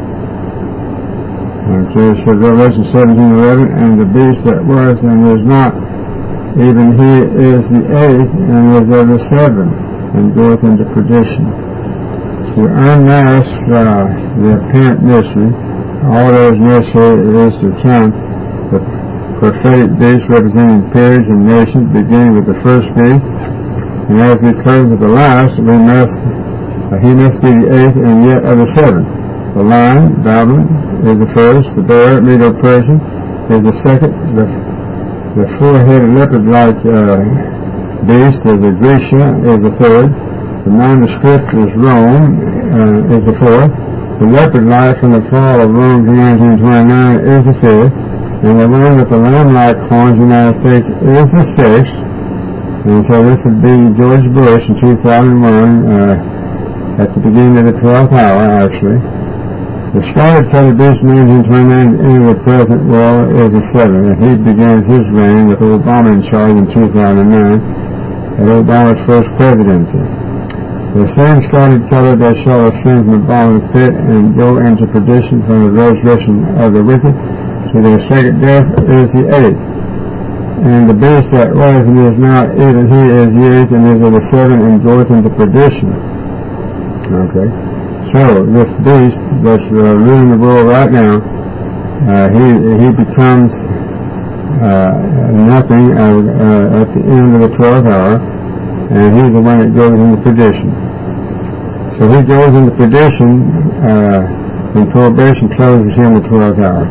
Okay, so Revelation seventeen eleven, "And the beast that was and is not, even he is the eighth, and is of the seven, and goeth into perdition." To unmask uh, the apparent mystery, all that is necessary is to count the prophetic beast representing periods and nations, beginning with the first beast, and as we close with the last, we must uh, he must be the eighth, and yet of the seven. The lion, Babylon, is the first. The bear, Medo-Persian, is the second. The, the four-headed leopard-like uh, beast is the Grecia, is the third. The nondescript is Rome, uh, is the fourth. The leopard-like from the fall of Rome in nineteen twenty-nine is the fifth. And the one with the lamb-like horns, United States, is the sixth. And so this would be George Bush in two thousand one, uh, at the beginning of the twelfth hour, actually. The scarlet colored beast in nineteen twenty-nine in the present world is the seventh, and he begins his reign with Obama in charge in two thousand nine, at Obama's first presidency. The same scarlet color that shall ascend from the bottomless pit and go into perdition from the resurrection of the wicked to their second death is the eighth. And the beast that was and is now, even he is the eighth, and is of the seven, and goeth into perdition. Okay. So, this beast that's uh, ruling the world right now, uh, he he becomes uh, nothing uh, uh, at the end of the twelfth hour, and he's the one that goes into perdition. So he goes into perdition uh, when probation closes him the twelfth hour.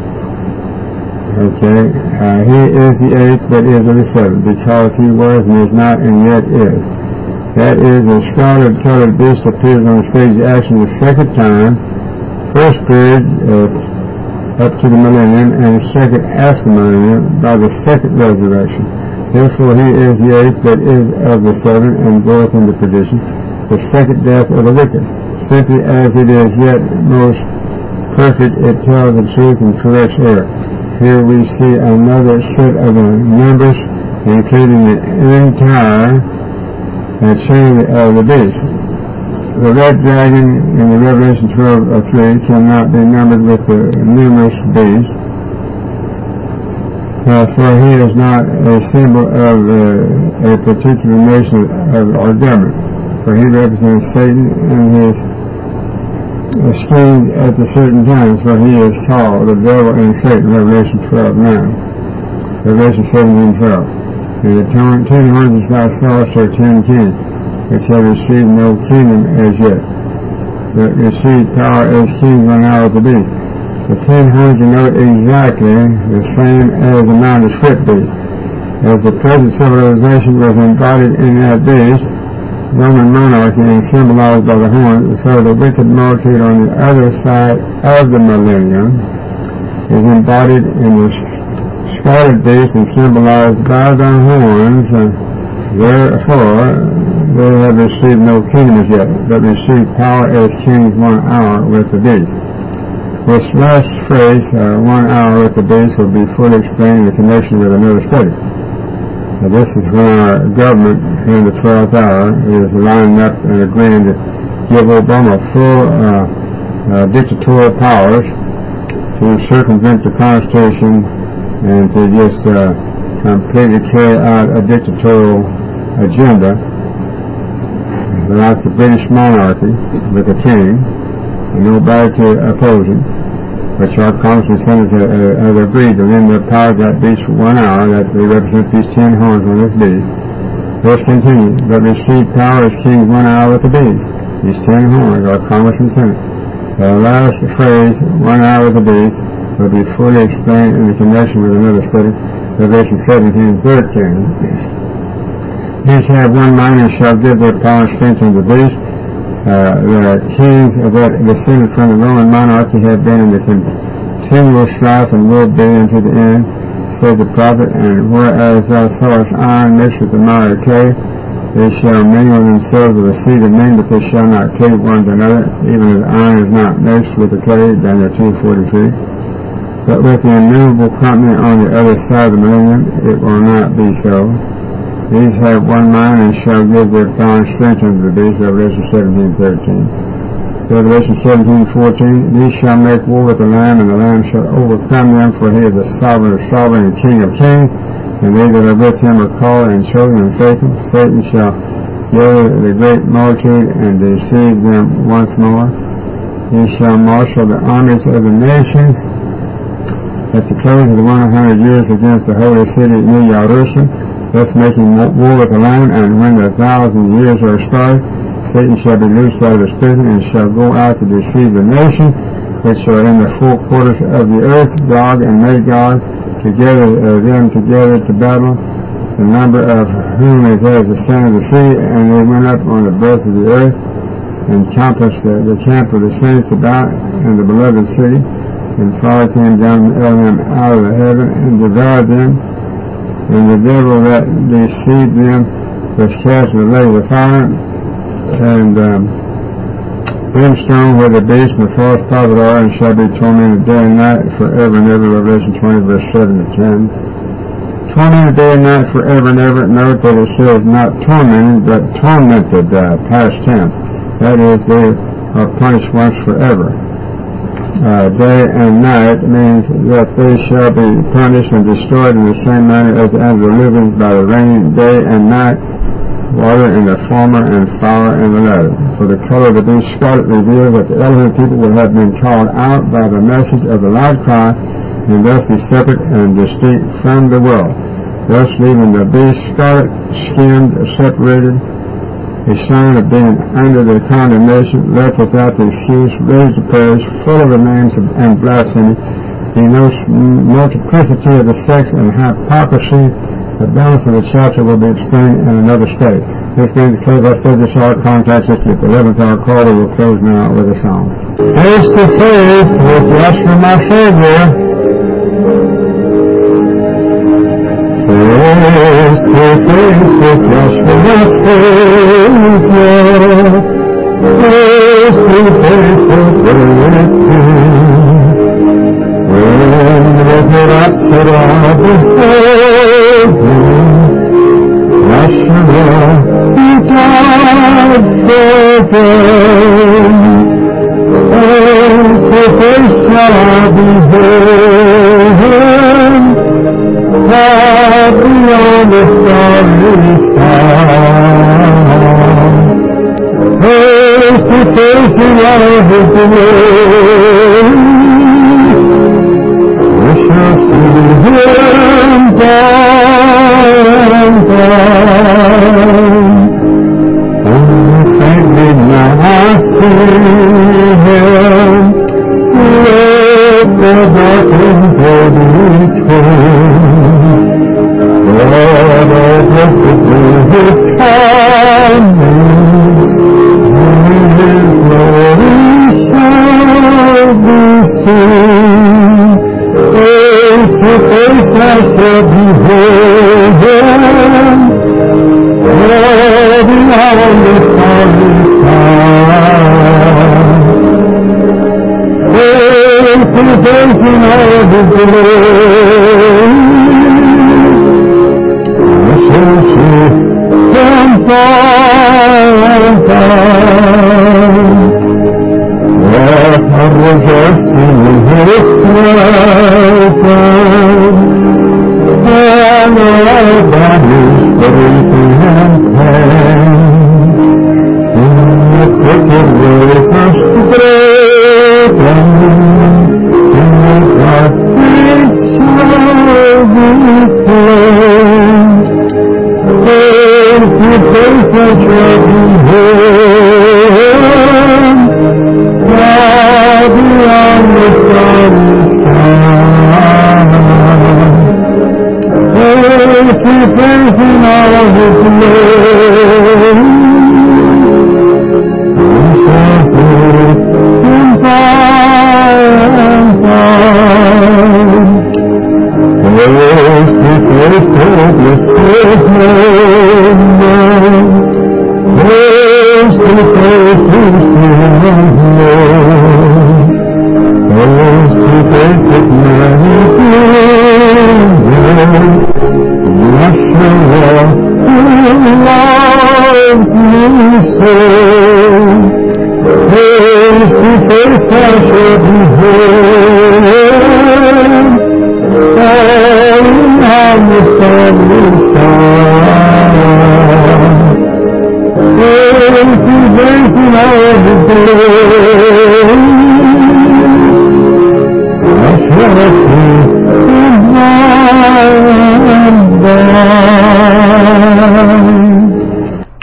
Okay, uh, he is the eighth, but is of the seventh, because he was and is not and yet is. That is, a scarlet colored beast appears on the stage of action the second time, first period uh, up to the millennium, and second after millennium by the second resurrection. Therefore he is the eighth, but is of the seven, and goeth into perdition, the second death of the wicked. Simply as it is yet most perfect, it tells the truth and corrects error. Here we see another set of the numbers, including the entire uh, chain of the beast. The red dragon in the Revelation twelve three cannot be numbered with the numerous beast, uh, for he is not a symbol of uh, a particular nation of, or government, for he represents Satan and his schemes at the certain times, for he is called the devil and Satan, Revelation twelve nine, Revelation seventeen twelve. And the ten horns thou sawest are ten kings, which have received no kingdom as yet, but received power as kings one hour to be. The ten horns are not exactly the same as the nondescript beast. As the present civilization was embodied in that beast, Roman monarchy, and symbolized by the horn, so the wicked multitude on the other side of the millennium is embodied in the scarlet beast and symbolized by the horns. Uh, therefore, they have received no kingdom as yet, but received power as kings one hour with the beast. This last phrase, uh, one hour with the beast, will be fully explained in connection with another study. Now, this is when our government in the twelfth hour is lining up and agreeing to give Obama full uh, uh, dictatorial powers to circumvent the Constitution and to just uh, completely carry out a dictatorial agenda. like the British monarchy, with a king, and nobody to oppose him, which our Congress and Senate have, have agreed to lend their power to that beast for one hour, that they represent these ten horns on this beast. Verse continues, but receive power as kings one hour with the beast. These ten horns are Congress and Senate. The last phrase, one hour with the beast, will be fully explained in connection with another study, Revelation seventeen and thirteen. These have one mind and shall give their power and strength unto the beast. Uh, the kings of that descended from the Roman monarchy have been in the continual strife and will be unto the end, said the prophet. And whereas thou sawest iron mixed with the miry clay, they shall mingle themselves with the seed of men, but they shall not cleave one to another, even as iron is not mixed with the clay, Daniel two forty-three. But with the innumerable company on the other side of the millennium, it will not be so. These have one mind and shall give their power and strength unto the beast, Revelation seventeen thirteen. Revelation seventeen fourteen, these shall make war with the Lamb, and the Lamb shall overcome them, for he is the sovereign of sovereign and King of kings, and they that are with him are called and chosen and faithful. Satan shall gather the great multitude and deceive them once more. He shall marshal the armies of the nations at the close of the one hundred years against the holy city New Jerusalem, thus making war with the Lamb. And when the thousand years are started, Satan shall be loosed out of his prison, and shall go out to deceive the nation which are in the four quarters of the earth, Gog and Magog, together uh, them together to battle, the number of whom is as the sand of the sea. And they went up on the breadth of the earth, and compassed the, the camp of the saints about, and the beloved city. And fire came down from Elohim out of the heaven, and devoured them. And the devil that deceived them was cast in the lake of fire, and um, brimstone, where the beast and the false prophet are, and shall be tormented day and night forever and ever. Revelation twenty, verse seven to ten. Tormented day and night forever and ever. Note that it says not tormented, but tormented, uh, past tense. That is, they are punished once forever. Uh, day and night means that they shall be punished and destroyed in the same manner as the animal livings by the rain, day and night, water in the former and fire in the latter. For the color of the beast scarlet reveals that the Elohim people will have been called out by the message of the loud cry, and thus be separate and distinct from the world, thus leaving the beast scarlet skinned, separated, a sign of being under the condemnation, left without the excuse, ready to perish, full of the names of, and blasphemy, denotes multiplicity of the sex and hypocrisy. The balance of the chapter will be explained in another study. This brings to close our study this hour. Contact us at the eleventh hour call. We will close now with a song. Face to face with Yeshua my Savior. Face to face with Yeshua my Savior. Face to face with the when the rapture of the Yeshua, He died for them. Face to face shall behold Him, far beyond the starry sky. Face to face in all His glory, we shall see Him down and down. Oh, thank me now I see Him, let the darkened road return. Lord, oh, blessed be His kindness, and His glory shall be seen. Face to face I shall behold Him, all beyond the starry sky. Face to face in all His glory, I shall see Him far and far. Let us rejoice in His presence, and all bodies breaking and pain. Jesus broken, in the darkness shall be plain. Face to face I shall behold, far beyond the starry sky. Face to face in all of His glory, Jesus is in fire and fire. Face to face, hopeless Savior. Face to face, we see Him Lord. Face to face with many fingers. Yeshua, who loves me so. Face to face I shall behold, falling on the starry sky. Face to face in all His glory, I shall see His light.